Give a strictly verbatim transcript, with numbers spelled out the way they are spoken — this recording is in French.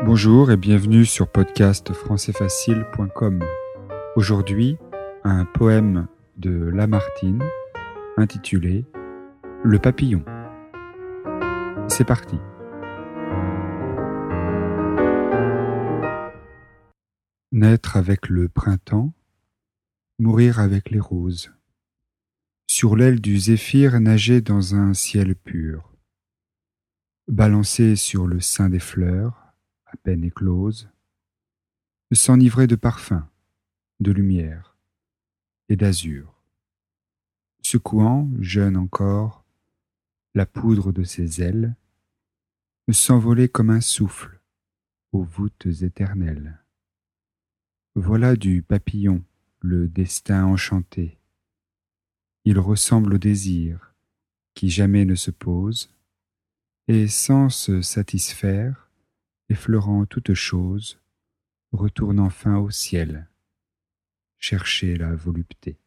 Bonjour et bienvenue sur podcast français facile point com. Aujourd'hui, un poème de Lamartine intitulé « Le papillon ». C'est parti. Naître avec le printemps, mourir avec les roses. Sur l'aile du zéphyr nager dans un ciel pur. Balancer sur le sein des fleurs, à peine écloses, s'enivrer de parfums, de lumière et d'azur, secouant, jeune encore, la poudre de ses ailes, s'envoler comme un souffle aux voûtes éternelles. Voilà du papillon le destin enchanté. Il ressemble au désir qui jamais ne se pose, et sans se satisfaire, effleurant toute chose, retourne enfin au ciel, chercher la volupté.